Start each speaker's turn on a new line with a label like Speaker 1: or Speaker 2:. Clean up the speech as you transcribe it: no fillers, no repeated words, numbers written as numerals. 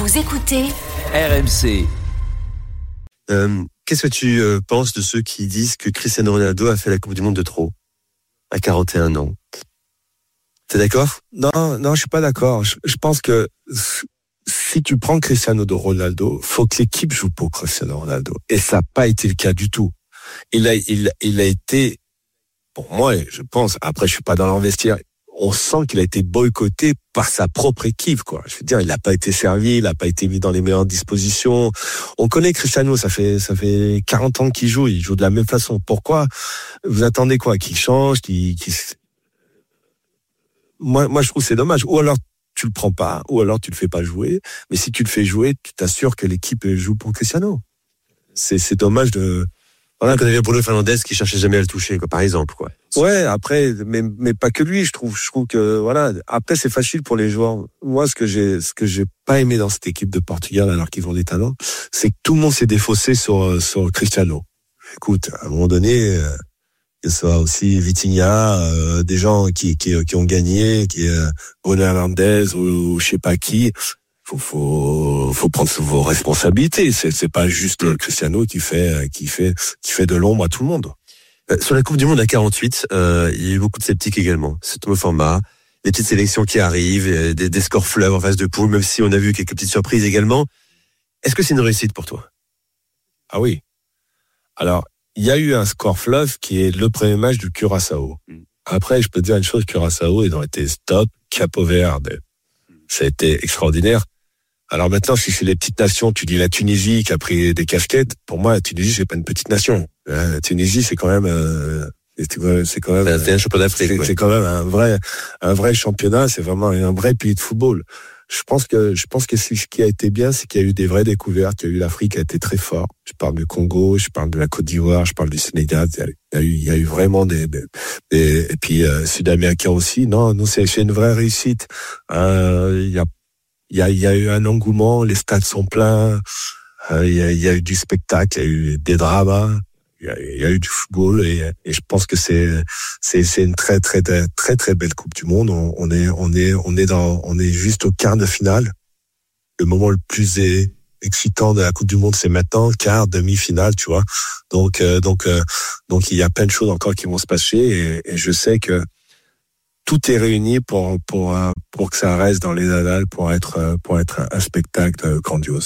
Speaker 1: Vous écoutez
Speaker 2: RMC.
Speaker 3: Qu'est-ce que tu penses de ceux qui disent que Cristiano Ronaldo a fait la Coupe du Monde de trop à 41 ans? T'es d'accord?
Speaker 4: Non, je suis pas d'accord. Je pense que si tu prends Cristiano Ronaldo, faut que l'équipe joue pour Cristiano Ronaldo. Et ça n'a pas été le cas du tout. Il a été, pour moi, je pense, après je suis pas dans leur vestiaire, on sent qu'il a été boycotté par sa propre équipe, quoi. Je veux dire, il n'a pas été servi, il n'a pas été mis dans les meilleures dispositions. On connaît Cristiano, ça fait 40 ans qu'il joue, il joue de la même façon. Pourquoi vous attendez quoi? Qu'il change, Moi, je trouve que c'est dommage. Ou alors, tu le prends pas, ou alors tu le fais pas jouer. Mais si tu le fais jouer, tu t'assures que l'équipe joue pour Cristiano. C'est dommage de...
Speaker 3: Voilà, qu'on avait Bruno Fernandes qui cherchait jamais à le toucher, quoi, par exemple, quoi.
Speaker 4: Ouais, après, mais pas que lui, je trouve que, voilà. Après, c'est facile pour les joueurs. Moi, ce que j'ai pas aimé dans cette équipe de Portugal, alors qu'ils ont des talents, c'est que tout le monde s'est défaussé sur Cristiano. Écoute, à un moment donné, que ce soit aussi Vitinha, des gens qui ont gagné, Bruno Fernandes ou je sais pas qui. Faut prendre vos responsabilités. C'est pas juste Cristiano qui fait de l'ombre à tout le monde.
Speaker 3: Sur la Coupe du Monde à 48, il y a eu beaucoup de sceptiques également. C'est au format, les petites sélections qui arrivent, des scores fleuves en phase de poule, même si on a vu quelques petites surprises également. Est-ce que c'est une réussite pour toi?
Speaker 4: Ah oui. Alors, il y a eu un score fleuve qui est le premier match du Curaçao. Après, je peux te dire une chose, Curaçao, ils ont été stop, Capo Verde. Ça a été extraordinaire. Alors maintenant, si c'est les petites nations, tu dis la Tunisie qui a pris des casquettes. Pour moi, la Tunisie, c'est pas une petite nation. La Tunisie, c'est quand même
Speaker 3: C'est un championnat d'Afrique.
Speaker 4: C'est quand même un vrai championnat. C'est vraiment un vrai pays de football. Je pense que ce qui a été bien, c'est qu'il y a eu des vraies découvertes. Il y a eu l'Afrique qui a été très fort. Je parle du Congo, je parle de la Côte d'Ivoire, je parle du Sénégal. Il y a eu vraiment et puis Sud-Américains aussi. Non, c'est une vraie réussite. Il y a eu un engouement, les stades sont pleins, il y a eu du spectacle, il y a eu des dramas, il y a eu du football et je pense que c'est une très très très très très belle Coupe du Monde. On est juste au quart de finale. Le moment le plus excitant de la Coupe du Monde, c'est maintenant, quart, demi-finale, tu vois. Donc il y a plein de choses encore qui vont se passer et je sais que tout est réuni pour que ça reste dans les annales, pour être un spectacle grandiose.